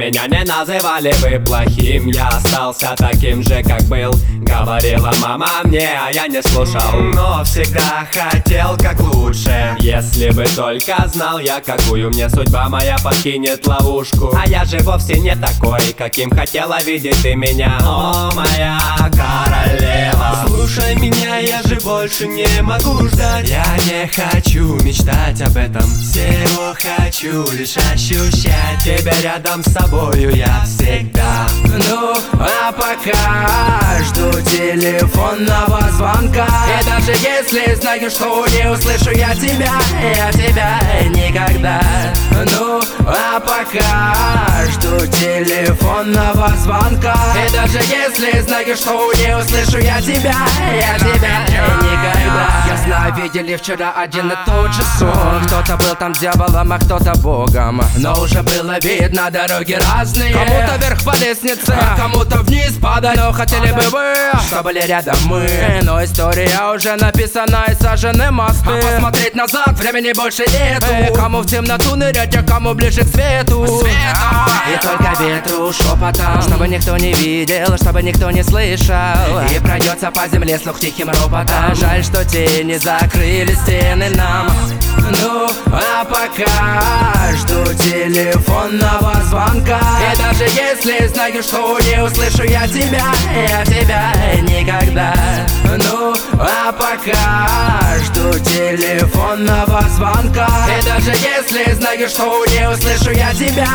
меня не называли бы плохим. Я остался таким же, как был. Говорила мама мне, а я не слушал. Но всегда хотел как лучше. Если бы только знал я, какую мне судьба моя подкинет ловушку. А я же вовсе не такой, каким хотела видеть ты меня. О, моя королева, слушай меня, я же больше не могу ждать. Я не хочу мечтать об этом, всего хочу лишь ощущать тебя рядом с собою я всегда. Ну, а пока жду телефонного звонка. И даже если знаю, что не услышу я тебя никогда. Ну, а пока жду телефонного звонка. И даже если знаю, что не услышу я тебя никогда. Я знаю, видели вчера один и тот же сон. Кто-то был там дьяволом, а кто-то богом. Но уже было видно, дороги разные. Кому-то вверх по лестнице, а кому-то вниз падать. Но хотели бы вы, чтобы были рядом мы. Но история уже написана и сожжены мосты. А посмотреть назад времени больше нету. Кому в темноту нырять, а кому ближе к свету. И только ветру шепотом, чтобы никто не видел, чтобы никто не слышал. И пройдется по земле слух тихим ропотом. Жаль, что тени закрыли стены нам. Ну, а пока жду телефонного звонка. И даже если знаю, что не услышу я тебя никогда. Ну, а пока жду телефонного звонка. И даже если знаю, что не услышу я тебя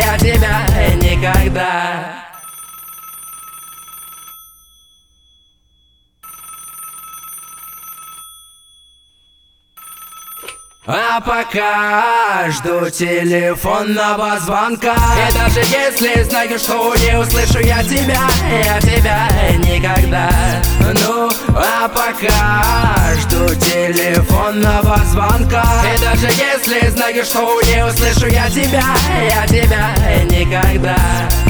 никогда. А пока жду телефонного звонка. И даже если знаю, что не услышу я тебя никогда. Ну, а пока жду телефонного звонка. И даже если знаю, что не услышу я тебя никогда.